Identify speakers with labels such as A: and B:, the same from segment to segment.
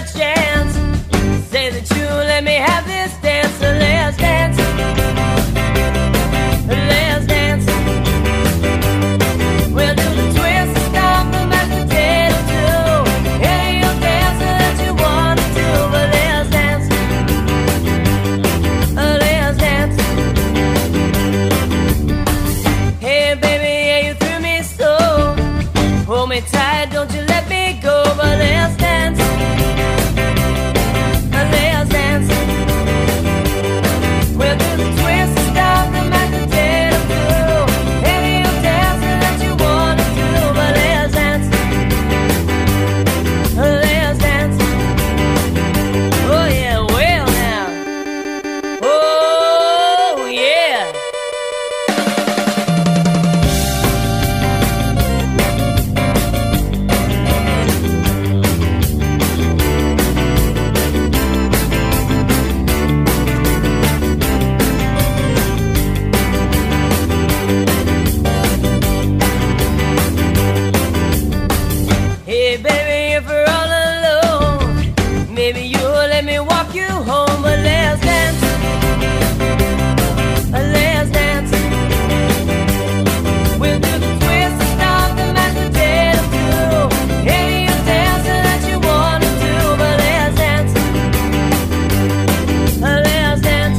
A: chance. Say that you let me have this dance. So let's dance. Let's dance. We'll do the twist, the stomp, the mashed potato too. Any old dance that you want to do. But let's dance. Let's dance. Hey baby, yeah, you threw me so. Hold me tight, don't you let me go. But let's dance. Let's dance. We'll do the twist, the stomp, the mashed potato too. Any old dance that you want to do. But let's dance. Let's dance. Oh yeah, well now. Oh yeah. Hey baby, if we're all alone, maybe you'll let me walk you home. But let's dance. Let's dance. We'll do the twist, the stomp, the mashed potato too. Any old dance that you want to do. But let's dance. Let's dance.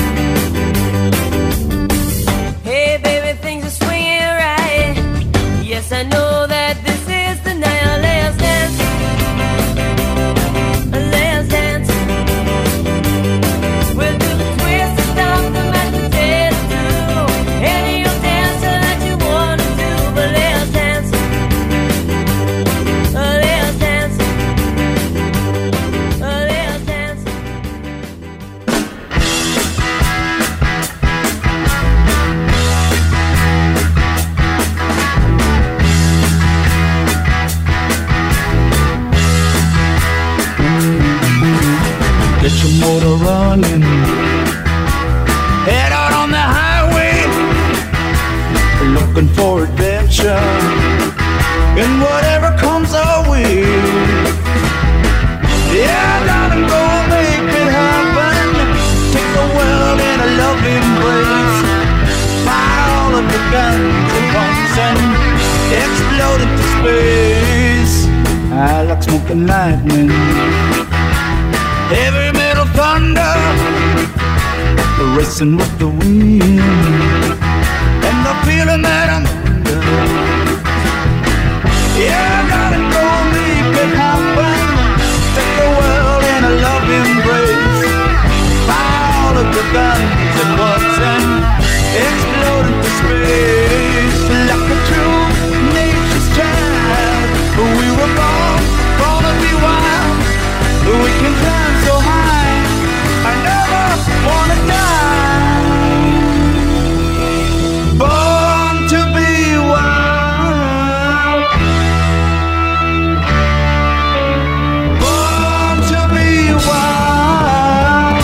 A: Hey baby, things are swinging right. Yes, I know that this is the night. Let's dance. Let's dance. We'll do the twist, the stomp, the mashed potato too. Any old dance that you want to do. But let's dance. Let's dance. Let's dance.
B: Get your motor running. Head out on the highway, looking for adventure and whatever comes our way. Yeah, darling, go make it happen. Take the world in a loving embrace. Fire all of the guns at once and explode into space. I like smoking lightning, heavy metal thunder, racing with the wind, and the feeling that I'm under. Yeah, darling, go make it happen. Take the world in a loving embrace. Fire all of the guns at once and explode into space. Like a true nature's child, we were born to be wild. We can climb so high, I never wanna die. Born to be wild. Born to be wild.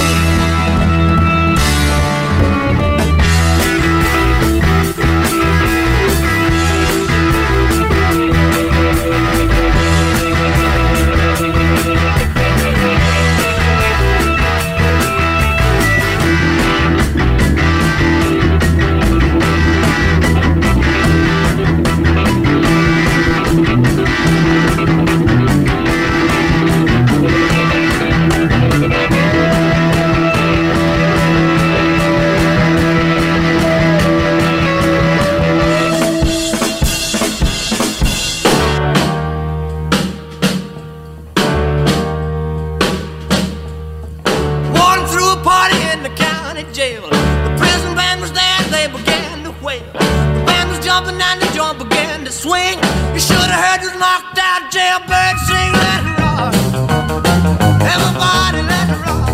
C: Swing, you should have heard this knocked out jailbird sing. Let it rock, everybody let it rock.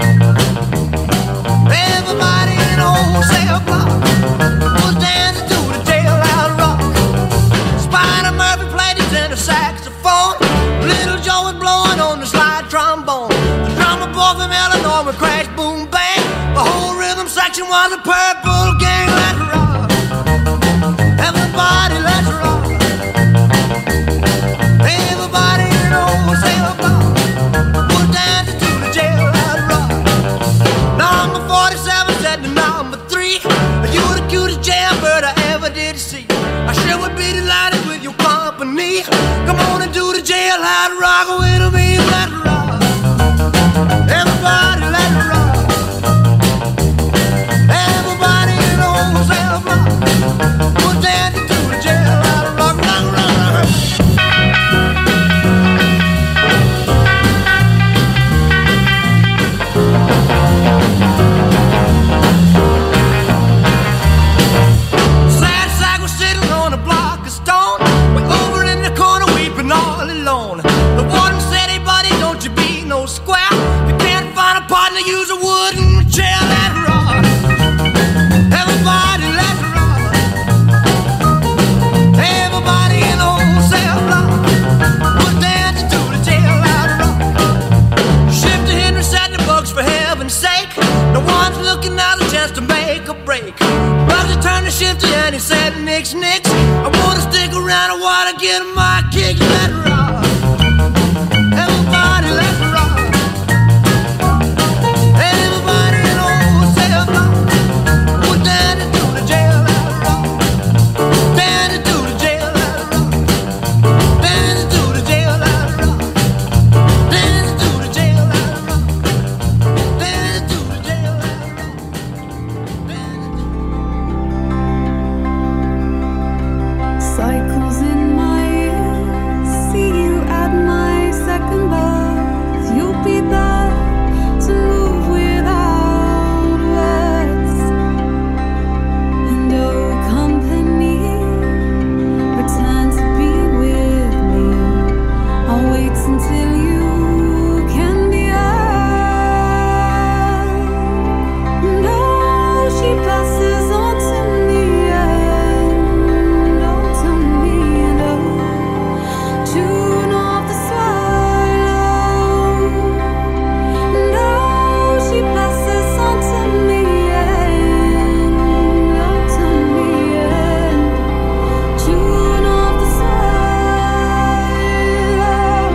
C: Everybody in the wholesale block was dancing to the jailhouse rock. Spider Murphy played his tenor saxophone. Little Joe was blowing on the slide trombone. The drummer boy from Illinois would crash, boom, bang. The whole rhythm section was a purple gang. Let it rock, everybody let's rock. Everybody in the wholesale block break. Roger turned to shifty and he said, nix, nix. I wanna stick around, I wanna get my kick. Let it rock. Everybody, let it rock. Everybody in old cell block was down into the jail, let it rock. Down into the jail, let it rock. Down into the jail, let it rock. Down into the jail, let it rock. Down into the jail, let it rock.
D: Cycles in my ears, see you at my second birth. You'll be there to move without words. And oh, company, return to be with me. I'll wait until you can be heard. And oh, she passes on to me, and oh, to me, and oh, tune off the swallow. And oh, she passes on to me, and oh, to me, and tune off the swallow.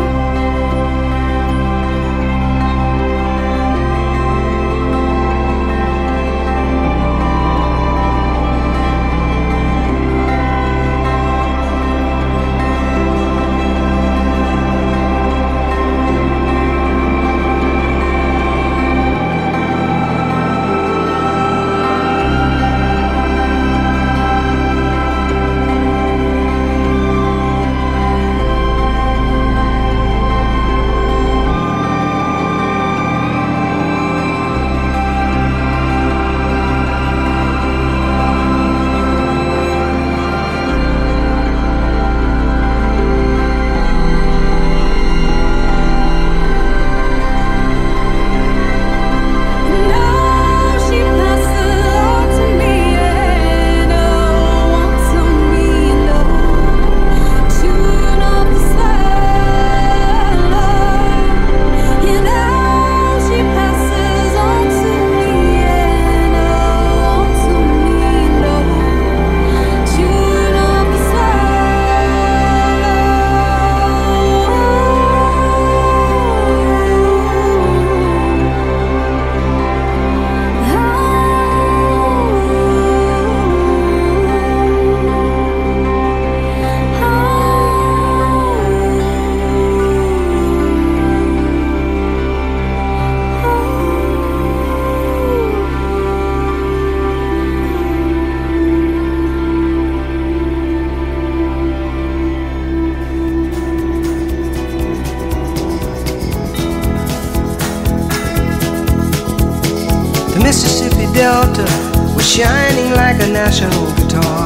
E: The Mississippi Delta was shining like a national guitar.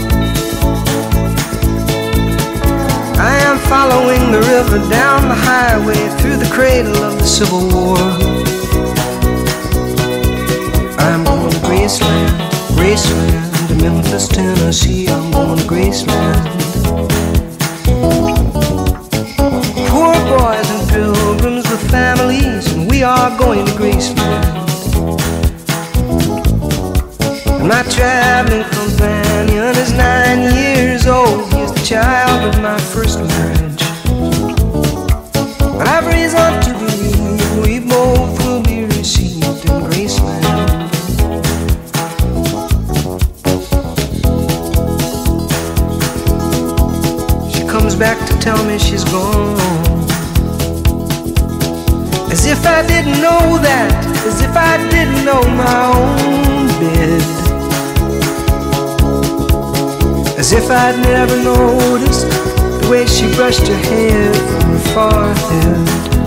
E: I am following the river down the highway through the cradle of the Civil War. I'm going to Graceland, Graceland, to Memphis, Tennessee. I'm going to Graceland. Poor boys and pilgrims with families, and we are going to Graceland. And my traveling companion is 9 years old. He is the child of my first marriage. But I've reason to believe we both will be received in Graceland. She comes back to tell me she's gone, as if I didn't know that, as if I didn't know my own bed, as if I'd never noticed the way she brushed her hair from her forehead.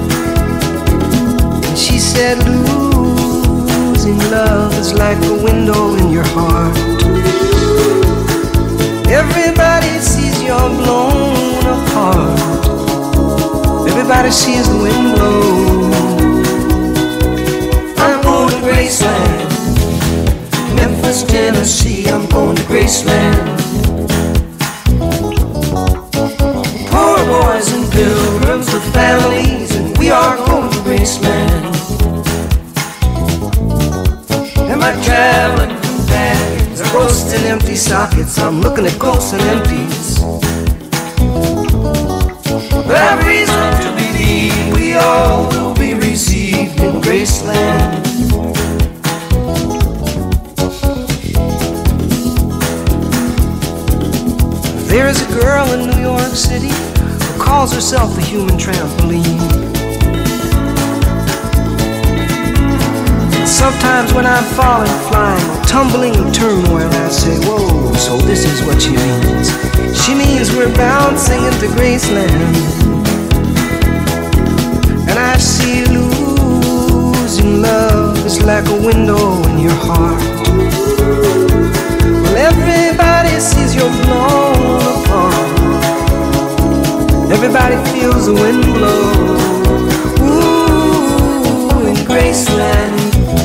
E: And she said, losing love is like a window in your heart. Everybody sees you're blown apart. Everybody sees the wind blow. I'm going to Graceland, Memphis, Tennessee. I'm going to Graceland. Poor boys and pilgrims with families, and we are going to Graceland. And my traveling companion ghosts in empty sockets. I'm looking at ghosts and empties. But I have reason to believe we all will be received in Graceland. There is a girl in New York City who calls herself a human trampoline. Sometimes when I'm falling, flying, or tumbling in turmoil, I say, whoa, so this is what she means. She means we're bouncing into Graceland. And I see losing love is like a window in your heart. Well, everybody sees you're blown apart. Everybody feels the wind blow. Ooh, in Graceland.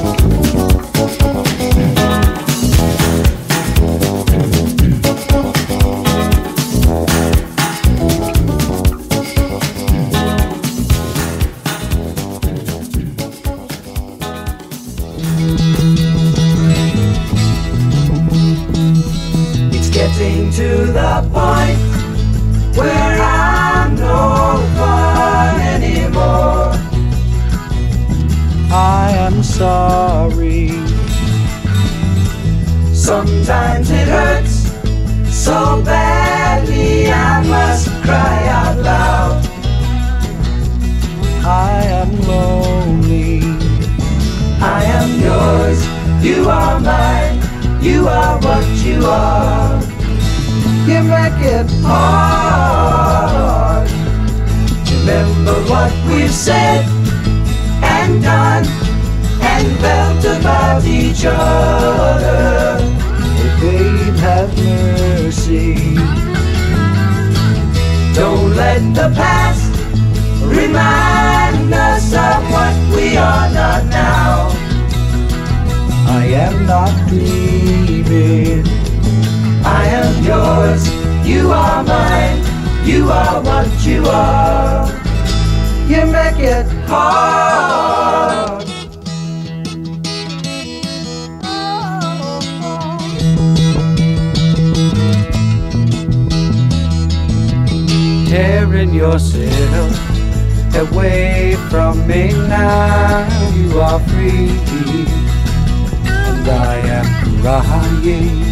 E: To the point where I'm no fun anymore.
B: I am sorry.
E: Sometimes it hurts so badly I must cry out loud.
B: I am lonely.
E: I am yours, you are mine, you are what you are. You make it hard. Remember what we've said and done and felt about each other.
B: Oh, babe, have mercy.
E: Don't let the past remind us of what we are not now.
B: I am not dreaming.
E: I am yours, you are mine, you are what you are. You make it hard.
B: Tearing yourself away from me now. You are free, and I am crying.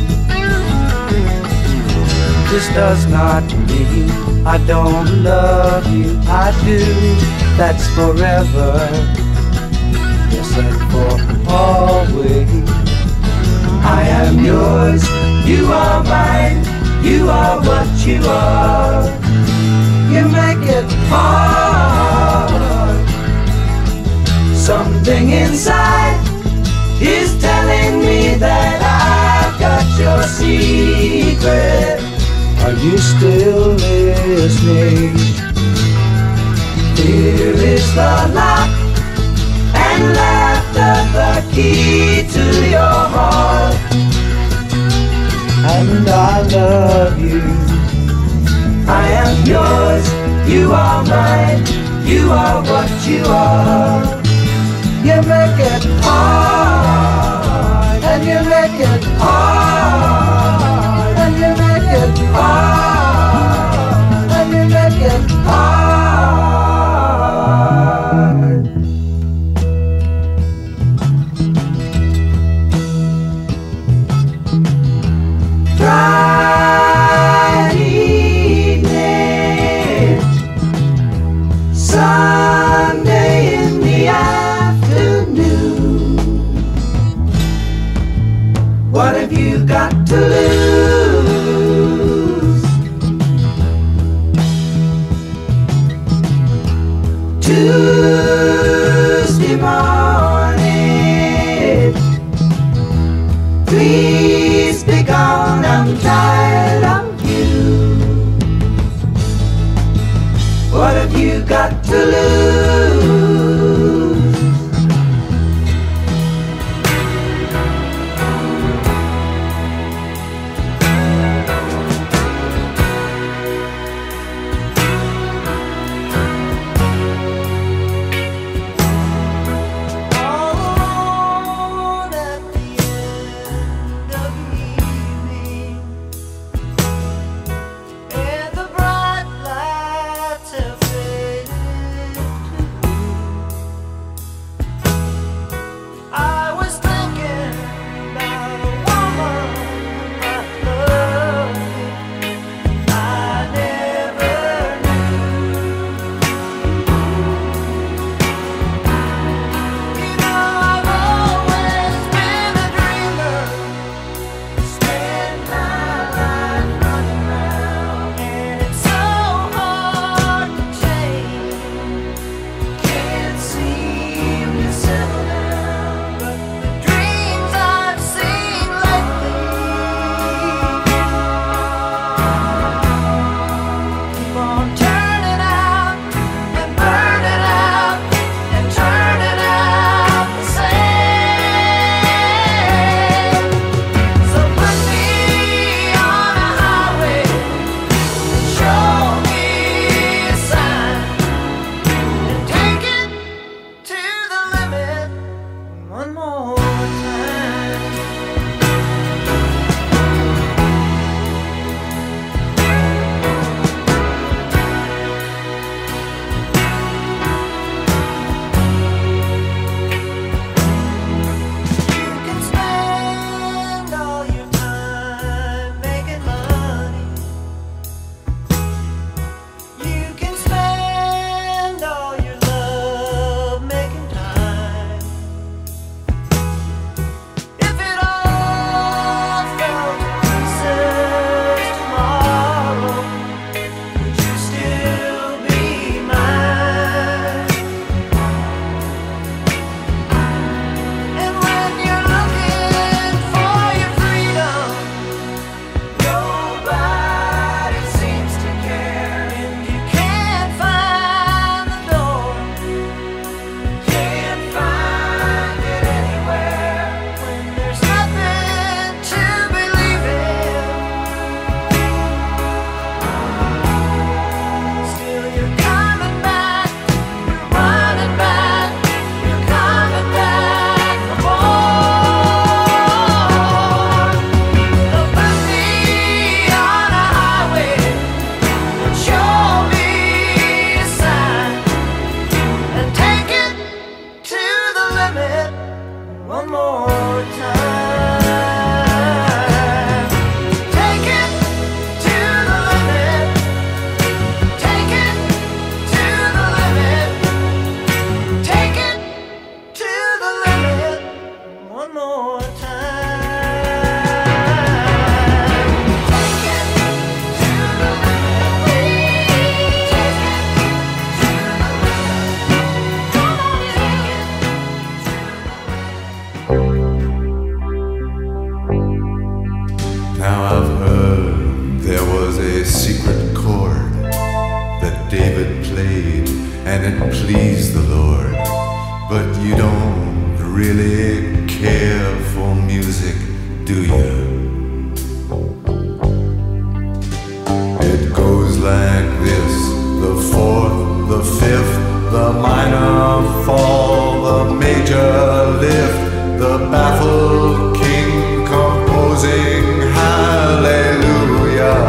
B: This does not mean I don't love you, I do, that's forever, yes, and for always.
E: I am yours, you are mine, you are what you are. You make it hard. Something inside is telling me that I've got your secret.
B: Are you still listening?
E: Here is the lock and laughter, the key to your heart.
B: And I love you.
E: I am yours, you are mine, you are what you are. You make it hard, and you make it hard, and you make it hard, and you make it hard. Friday evening, Sunday in the afternoon. What have you got to lose? Tuesday morning, please be gone, I'm tired of you. What have you got to lose? All at the end of me.
F: Now I've heard there was a secret chord that David played and it pleased the Lord. But you don't really care for music, do you? It goes like this: the fourth, the fifth, the minor fall, the major lift, the baffled king composing hallelujah.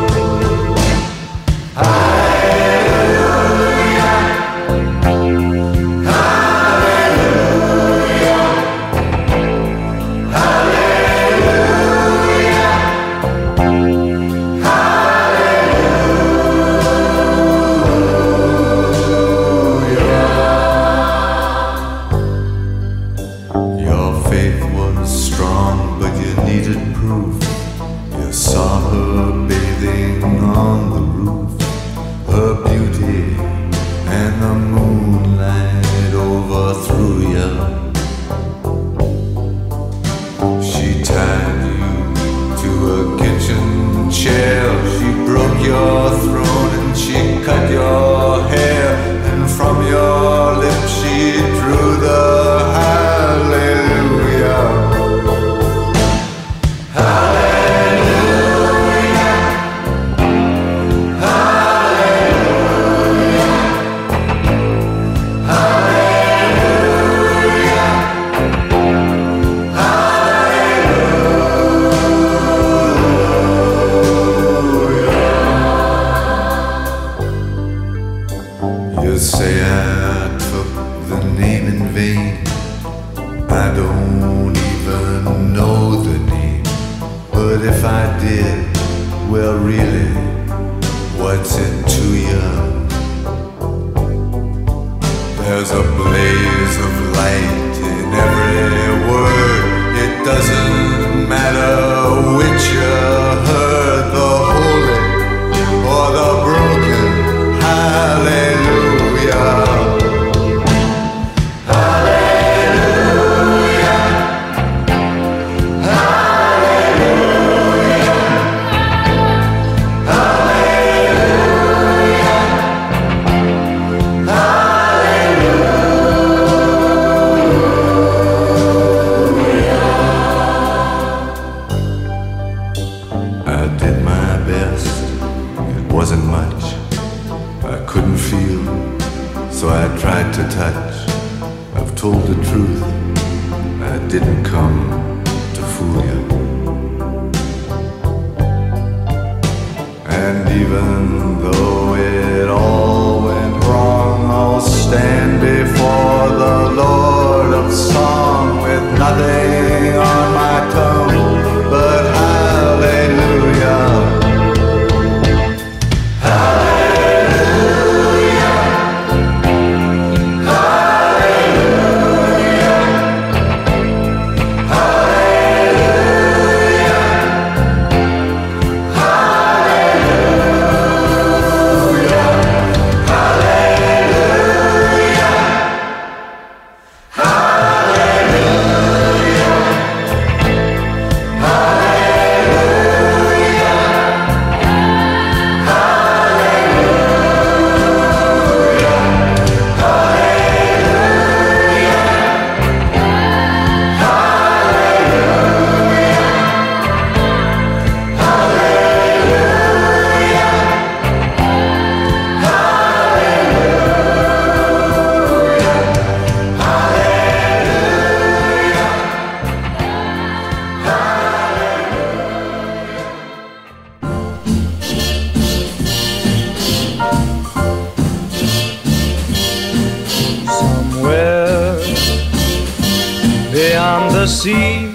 G: Sea,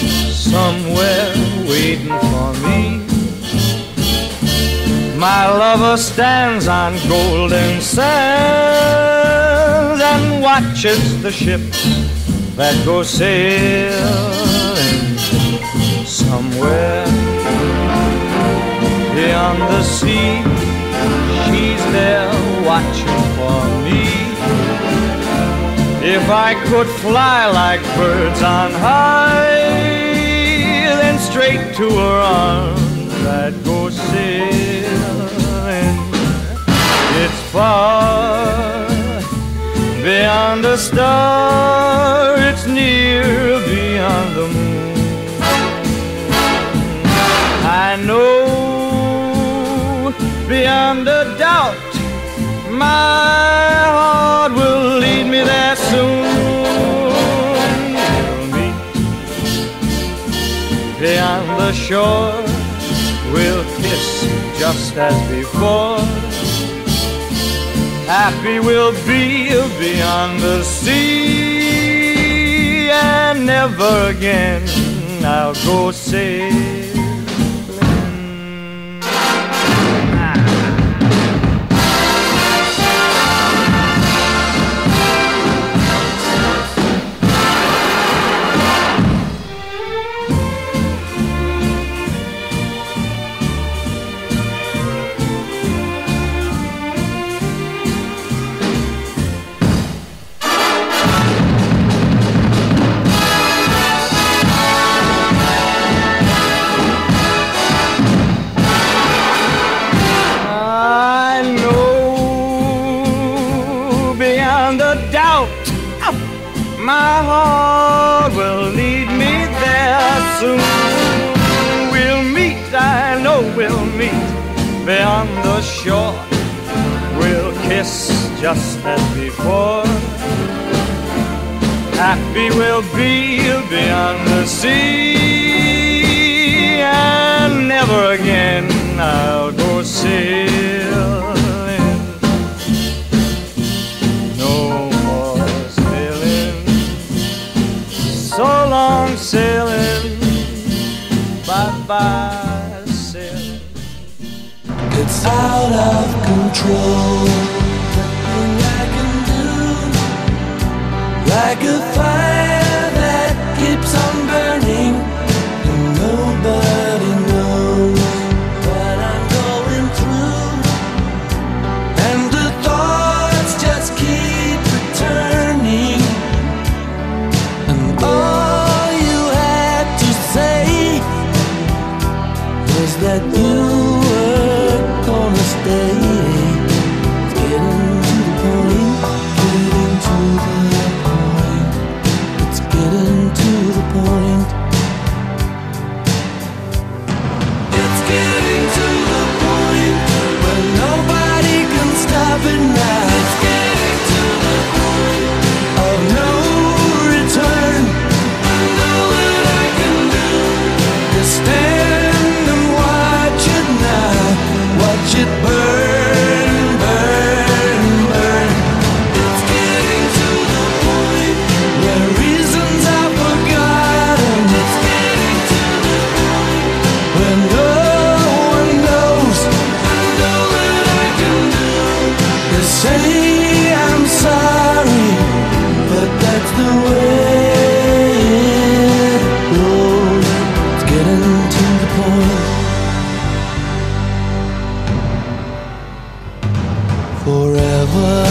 G: somewhere waiting for me. My lover stands on golden sands and watches the ships that go sailing. Somewhere beyond the sea, she's there watching for me. If I could fly like birds on high, then straight to her arms, I'd go sailing. It's far beyond the star, it's near beyond the moon. I know beyond a doubt my heart will lead me there soon. We'll meet beyond the shore, we'll kiss just as before. Happy we'll be beyond the sea, and never again I'll go sailing. My heart will lead me there soon. We'll meet, I know we'll meet beyond the shore. We'll kiss just as before. Happy we'll be beyond the sea, and never again I'll go sailing. So long sailing, bye-bye sailing.
E: It's out of control. Nothing I can do. Like a fire that keeps on burning, and nobody knows what I'm going through. And the thoughts just keep returning. All you had to say was that you were gonna stay. It's getting to the point, getting to the point. It's getting to the point. It's getting to the point where nobody can stop it now. It's getting to the point of no return. Stand and watch it now, watch it burn, burn, burn. It's getting to the point where reasons are forgotten. It's getting to the point where no one knows. I know that I can do is say I'm sorry, but that's the way it goes. Getting to the point. Forever